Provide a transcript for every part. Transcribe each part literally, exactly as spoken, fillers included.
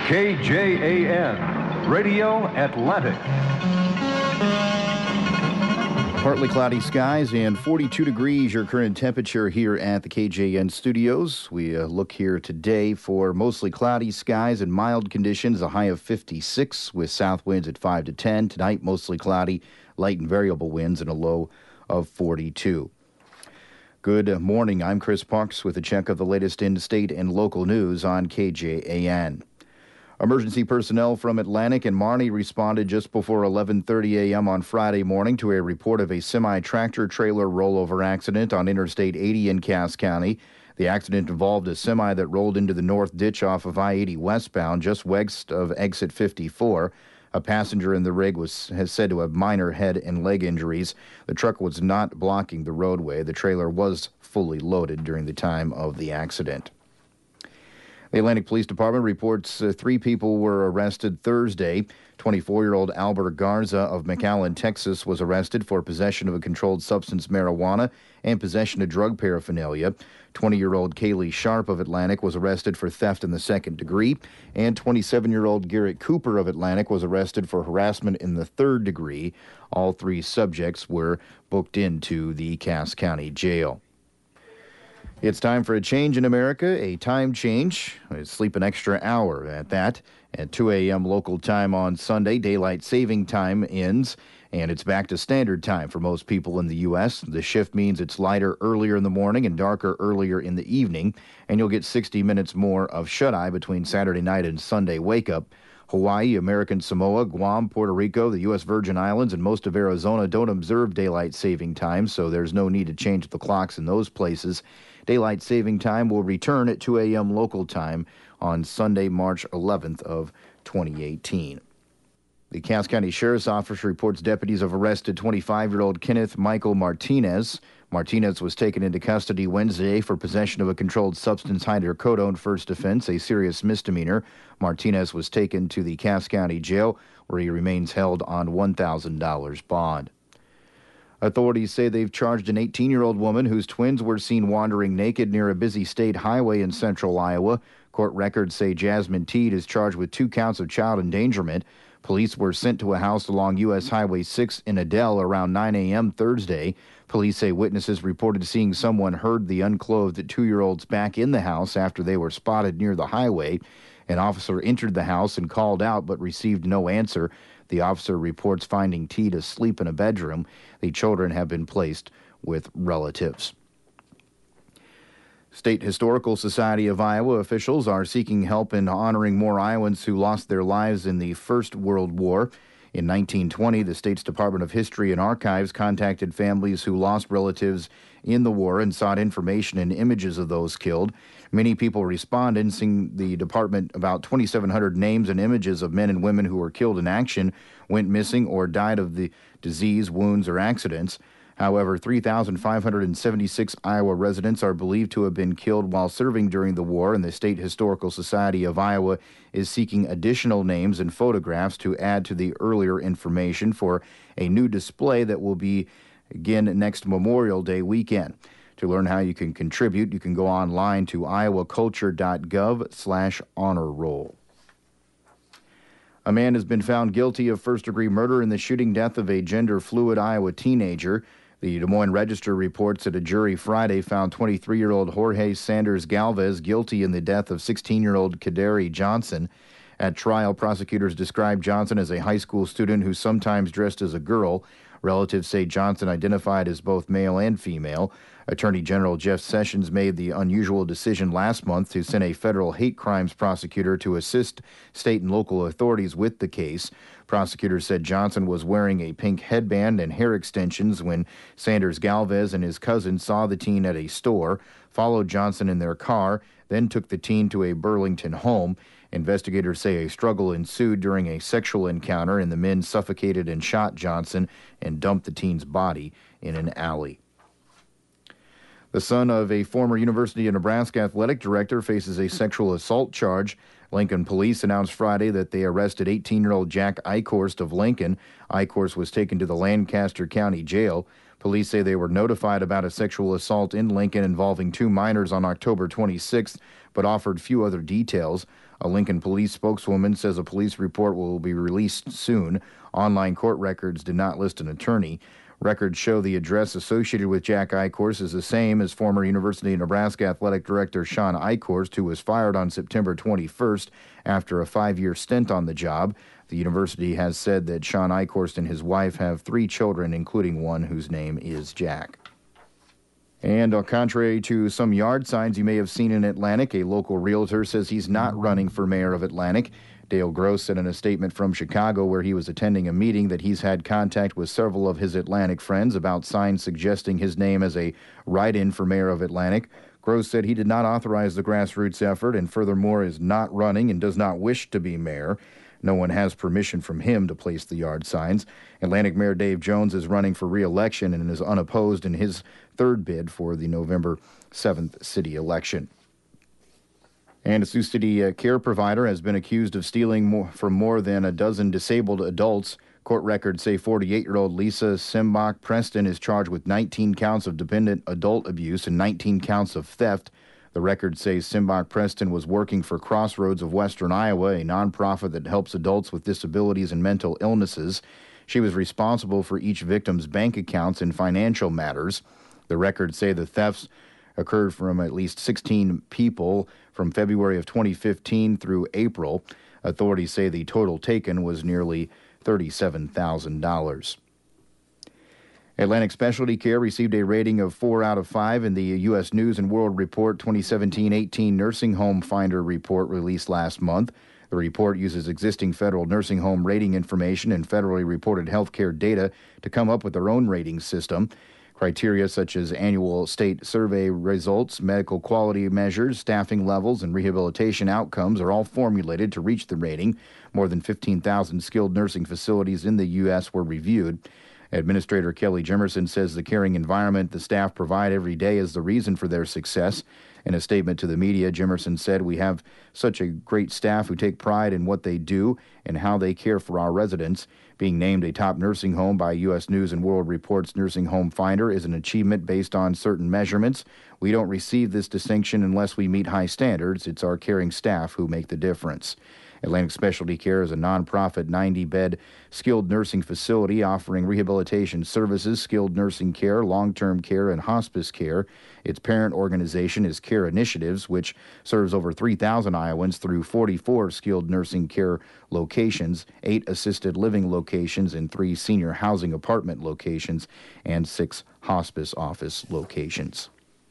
K J A N, Radio Atlantic. Partly cloudy skies and forty-two degrees your current temperature here at the K J N studios. We uh, look here today for mostly cloudy skies and mild conditions, a high of fifty-six with south winds at five to ten. Tonight, mostly cloudy, light and variable winds and a low of forty-two. Good morning. I'm Chris Parks with a check of the latest in-state and local news on K J A N. Emergency personnel from Atlantic and Marne responded just before eleven thirty a.m. on Friday morning to a report of a semi-tractor trailer rollover accident on Interstate eighty in Cass County. The accident involved a semi that rolled into the north ditch off of I eighty westbound, just west of exit fifty-four. A passenger in the rig was has said to have minor head and leg injuries. The truck was not blocking the roadway. The trailer was fully loaded during the time of the accident. The Atlantic Police Department reports uh, three people were arrested Thursday. twenty-four-year-old Albert Garza of McAllen, Texas, was arrested for possession of a controlled substance, marijuana, and possession of drug paraphernalia. twenty-year-old Kaylee Sharp of Atlantic was arrested for theft in the second degree, and twenty-seven-year-old Garrett Cooper of Atlantic was arrested for harassment in the third degree. All three subjects were booked into the Cass County Jail. It's time for a change in America, a time change. Sleep an extra hour at that. At two a.m. local time on Sunday, daylight saving time ends, and it's back to standard time for most people in the U S. The shift means it's lighter earlier in the morning and darker earlier in the evening, and you'll get sixty minutes more of shut-eye between Saturday night and Sunday wake-up. Hawaii, American Samoa, Guam, Puerto Rico, the U S Virgin Islands, and most of Arizona don't observe daylight saving time, so there's no need to change the clocks in those places. Daylight saving time will return at two a.m. local time on Sunday, March eleventh of twenty eighteen. The Cass County Sheriff's Office reports deputies have arrested twenty-five-year-old Kenneth Michael Martinez. Martinez was taken into custody Wednesday for possession of a controlled substance, hydrocodone, first offense, a serious misdemeanor. Martinez was taken to the Cass County Jail, where he remains held on one thousand dollars bond. Authorities say they've charged an eighteen-year-old woman whose twins were seen wandering naked near a busy state highway in central Iowa. Court records say Jasmine Teed is charged with two counts of child endangerment. Police were sent to a house along U S Highway six in Adel around nine a.m. Thursday. Police say witnesses reported seeing someone herd the unclothed two-year-olds back in the house after they were spotted near the highway. An officer entered the house and called out but received no answer. The officer reports finding Teed asleep in a bedroom. The children have been placed with relatives. State Historical Society of Iowa officials are seeking help in honoring more Iowans who lost their lives in the First World War. In nineteen twenty, the state's Department of History and Archives contacted families who lost relatives in the war and sought information and images of those killed. Many people responded, seeing the department about twenty-seven hundred names and images of men and women who were killed in action, went missing, or died of the disease, wounds, or accidents. However, three thousand five hundred seventy-six Iowa residents are believed to have been killed while serving during the war, and the State Historical Society of Iowa is seeking additional names and photographs to add to the earlier information for a new display that will be again next Memorial Day weekend. To learn how you can contribute, you can go online to iowaculture.gov slash honor roll. A man has been found guilty of first-degree murder in the shooting death of a gender-fluid Iowa teenager. The Des Moines Register reports that a jury Friday found twenty-three-year-old Jorge Sanders Galvez guilty in the death of sixteen-year-old Kaderi Johnson. At trial, prosecutors described Johnson as a high school student who sometimes dressed as a girl. Relatives say Johnson identified as both male and female. Attorney General Jeff Sessions made the unusual decision last month to send a federal hate crimes prosecutor to assist state and local authorities with the case. Prosecutors said Johnson was wearing a pink headband and hair extensions when Sanders Galvez and his cousin saw the teen at a store, followed Johnson in their car, then took the teen to a Burlington home. Investigators say a struggle ensued during a sexual encounter, and the men suffocated and shot Johnson and dumped the teen's body in an alley. The son of a former University of Nebraska athletic director faces a sexual assault charge. Lincoln police announced Friday that they arrested eighteen-year-old Jack Eichhorst of Lincoln. Eichhorst was taken to the Lancaster County Jail. Police say they were notified about a sexual assault in Lincoln involving two minors on October twenty-sixth, but offered few other details. A Lincoln police spokeswoman says a police report will be released soon. Online court records did not list an attorney. Records show the address associated with Jack Eichhorst is the same as former University of Nebraska Athletic Director Sean Eichhorst, who was fired on September twenty-first after a five-year stint on the job. The university has said that Sean Eichhorst and his wife have three children, including one whose name is Jack. And uh, contrary to some yard signs you may have seen in Atlantic, a local realtor says he's not running for mayor of Atlantic. Dale Gross said in a statement from Chicago where he was attending a meeting that he's had contact with several of his Atlantic friends about signs suggesting his name as a write-in for mayor of Atlantic. Gross said he did not authorize the grassroots effort and furthermore is not running and does not wish to be mayor. No one has permission from him to place the yard signs. Atlantic Mayor Dave Jones is running for re-election and is unopposed in his third bid for the November seventh city election. And a Sioux City uh, care provider has been accused of stealing more, from more than a dozen disabled adults. Court records say forty-eight-year-old Lisa Simbach Preston is charged with nineteen counts of dependent adult abuse and nineteen counts of theft. The record says Simbach Preston was working for Crossroads of Western Iowa, a nonprofit that helps adults with disabilities and mental illnesses. She was responsible for each victim's bank accounts and financial matters. The records say the thefts occurred from at least sixteen people from February of twenty fifteen through April. Authorities say the total taken was nearly thirty-seven thousand dollars. Atlantic Specialty Care received a rating of four out of five in the U S News and World Report twenty seventeen eighteen Nursing Home Finder report released last month. The report uses existing federal nursing home rating information and federally reported healthcare data to come up with their own rating system. Criteria such as annual state survey results, medical quality measures, staffing levels, and rehabilitation outcomes are all formulated to reach the rating. More than fifteen thousand skilled nursing facilities in the U S were reviewed. Administrator Kelly Jimerson says the caring environment the staff provide every day is the reason for their success. In a statement to the media, Jimerson said, "We have such a great staff who take pride in what they do and how they care for our residents. Being named a top nursing home by U S News and World Report's Nursing Home Finder is an achievement based on certain measurements. We don't receive this distinction unless we meet high standards. It's our caring staff who make the difference." Atlantic Specialty Care is a nonprofit ninety-bed skilled nursing facility offering rehabilitation services, skilled nursing care, long-term care, and hospice care. Its parent organization is Care Initiatives, which serves over three thousand Iowans through forty-four skilled nursing care locations, eight assisted living locations, and three senior housing apartment locations, and six hospice office locations.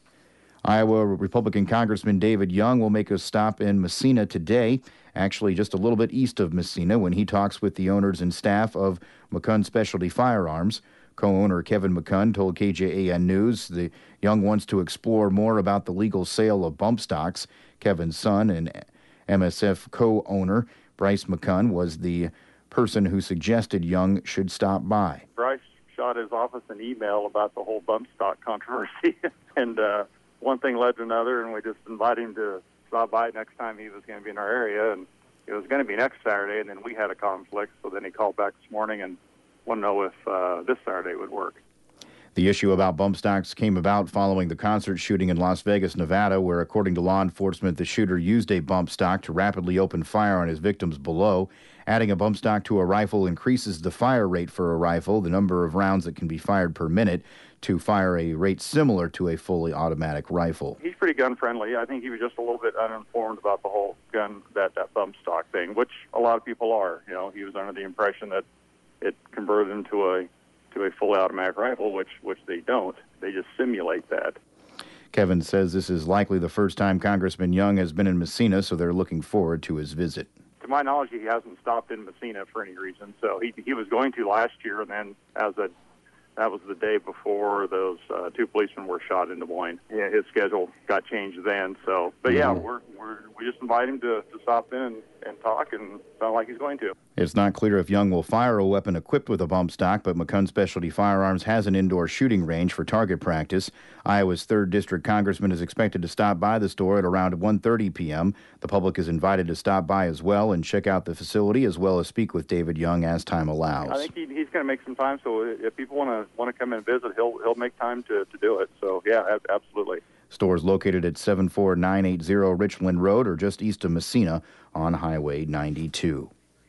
Iowa Republican Congressman David Young will make a stop in Massena today, actually just a little bit east of Massena, when he talks with the owners and staff of McCunn Specialty Firearms. Co-owner Kevin McCunn told K J A N News the Young wants to explore more about the legal sale of bump stocks. Kevin's son and M S F co-owner Bryce McCunn was the person who suggested Young should stop by. Bryce shot his office an email about the whole bump stock controversy, and uh, one thing led to another, and we just invited him to stop by next time he was going to be in our area, and it was going to be next Saturday, and then we had a conflict, so then he called back this morning and wanted to know if uh, this Saturday would work. The issue about bump stocks came about following the concert shooting in Las Vegas, Nevada, where, according to law enforcement, the shooter used a bump stock to rapidly open fire on his victims below. Adding a bump stock to a rifle increases the fire rate for a rifle, the number of rounds that can be fired per minute, to fire a rate similar to a fully automatic rifle. He's pretty gun-friendly. I think he was just a little bit uninformed about the whole gun, that, that bump stock thing, which a lot of people are. You know, he was under the impression that it converted into a to a fully automatic rifle, which which they don't. They just simulate that. Kevin says this is likely the first time Congressman Young has been in Massena, so they're looking forward to his visit. To my knowledge, he hasn't stopped in Massena for any reason. So he he was going to last year, and then as a that was the day before those uh, two policemen were shot in Des Moines. Yeah, his schedule got changed then. So, but yeah, mm-hmm. we're we're we just invite him to, to stop in and, and talk, and sound like he's going to. It's not clear if Young will fire a weapon equipped with a bump stock, but McCunn Specialty Firearms has an indoor shooting range for target practice. Iowa's third District Congressman is expected to stop by the store at around one thirty p.m. The public is invited to stop by as well and check out the facility, as well as speak with David Young as time allows. I think he, he's going to make some time. So if people want to want to come and visit, he'll he'll make time to, to do it. So yeah, absolutely. Store is located at seven four nine eight zero Richland Road, or just east of Messina on Highway ninety-two.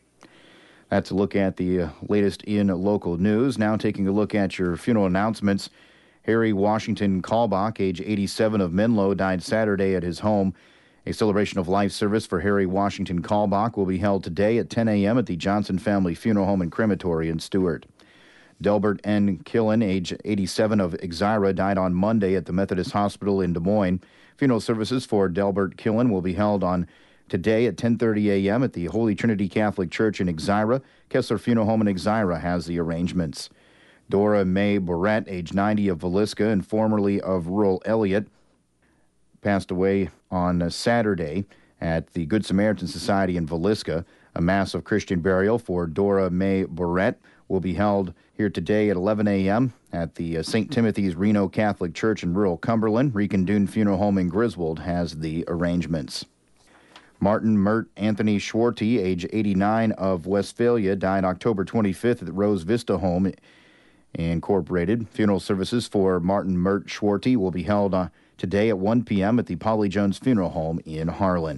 That's a look at the uh, latest in local news. Now taking a look at your funeral announcements. Harry Washington Kalbach, age eighty-seven, of Menlo, died Saturday at his home. A celebration of life service for Harry Washington Kalbach will be held today at ten a.m. at the Johnson Family Funeral Home and Crematory in Stuart. Delbert N. Killen, age eighty-seven, of Exira, died on Monday at the Methodist Hospital in Des Moines. Funeral services for Delbert Killen will be held on today at ten thirty a.m. at the Holy Trinity Catholic Church in Exira. Kessler Funeral Home in Exira has the arrangements. Dora Mae Barrett, age ninety, of Villisca and formerly of rural Elliott, passed away on Saturday at the Good Samaritan Society in Villisca. A mass of Christian burial for Dora Mae Barrett will be held here today at eleven a.m. at the uh, Saint Timothy's Reno Catholic Church in rural Cumberland. Recondude Funeral Home in Griswold has the arrangements. Martin Mert Anthony Schwarty, age eighty-nine, of Westphalia, died October twenty-fifth at the Rose Vista Home Incorporated. Funeral services for Martin Mert Schwarty will be held uh, today at one p.m. at the Polly Jones Funeral Home in Harlan.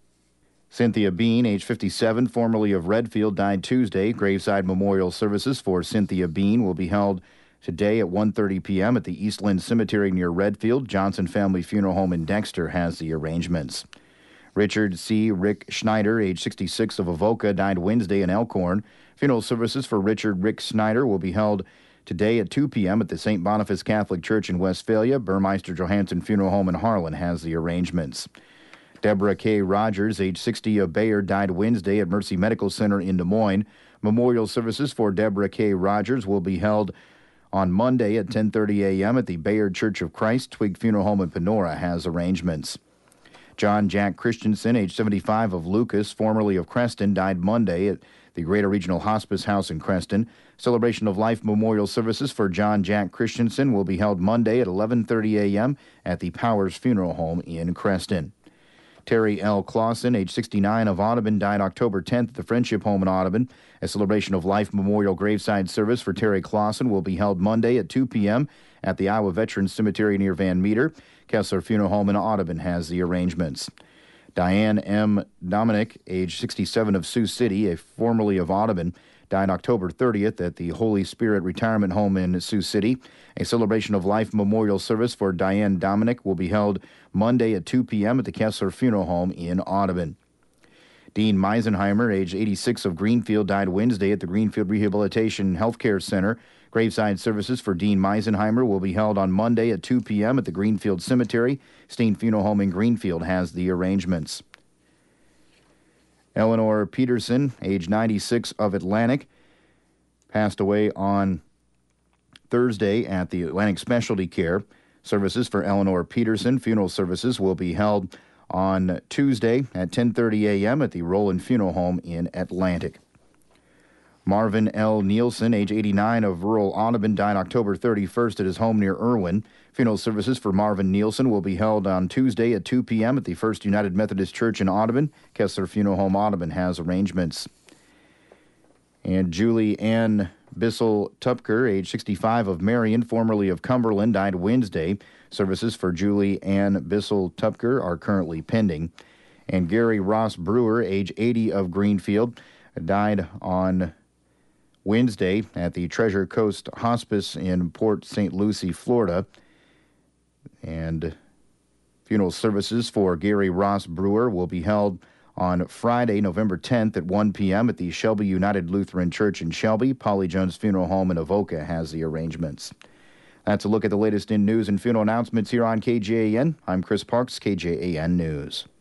Cynthia Bean, age fifty-seven, formerly of Redfield, died Tuesday. Graveside memorial services for Cynthia Bean will be held today at one thirty p.m. at the Eastland Cemetery near Redfield. Johnson Family Funeral Home in Dexter has the arrangements. Richard C. Rick Schneider, age sixty-six, of Avoca, died Wednesday in Elkhorn. Funeral services for Richard Rick Schneider will be held today at two p.m. at the Saint Boniface Catholic Church in Westphalia. Burmeister Johansson Funeral Home in Harlan has the arrangements. Deborah K. Rogers, age sixty, of Bayard, died Wednesday at Mercy Medical Center in Des Moines. Memorial services for Deborah K. Rogers will be held on Monday at ten thirty a.m. at the Bayard Church of Christ. Twig Funeral Home in Panora has arrangements. John Jack Christensen, age seventy-five, of Lucas, formerly of Creston, died Monday at the Greater Regional Hospice House in Creston. Celebration of Life memorial services for John Jack Christensen will be held Monday at eleven thirty a.m. at the Powers Funeral Home in Creston. Terry L. Clausen, age sixty-nine, of Audubon, died October tenth at the Friendship Home in Audubon. A Celebration of Life memorial graveside service for Terry Clausen will be held Monday at two p.m. at the Iowa Veterans Cemetery near Van Meter. Kessler Funeral Home in Audubon has the arrangements. Diane M. Dominic, age sixty-seven, of Sioux City, a formerly of Audubon, died October thirtieth at the Holy Spirit Retirement Home in Sioux City. A Celebration of Life memorial service for Diane Dominic will be held Monday at two p.m. at the Kessler Funeral Home in Audubon. Dean Meisenheimer, age eighty-six, of Greenfield, died Wednesday at the Greenfield Rehabilitation Healthcare Center. Graveside services for Dean Meisenheimer will be held on Monday at two p.m. at the Greenfield Cemetery. Steen Funeral Home in Greenfield has the arrangements. Eleanor Peterson, age ninety-six, of Atlantic, passed away on Thursday at the Atlantic Specialty Care. Services for Eleanor Peterson. Funeral services will be held on Tuesday at ten thirty a.m. at the Roland Funeral Home in Atlantic. Marvin L. Nielsen, age eighty-nine, of rural Audubon, died October thirty-first at his home near Irwin. Funeral services for Marvin Nielsen will be held on Tuesday at two p.m. at the First United Methodist Church in Audubon. Kessler Funeral Home Audubon has arrangements. And Julie Ann Bissell Tupker, age sixty-five, of Marion, formerly of Cumberland, died Wednesday. Services for Julie Ann Bissell Tupker are currently pending. And Gary Ross Brewer, age eighty, of Greenfield, died on Wednesday at the Treasure Coast Hospice in Port Saint Lucie, Florida. And funeral services for Gary Ross Brewer will be held on Friday, November tenth at one p.m. at the Shelby United Lutheran Church in Shelby. Polly Jones Funeral Home in Avoca has the arrangements. That's a look at the latest in news and funeral announcements here on K J A N. I'm Chris Parks, K J A N News.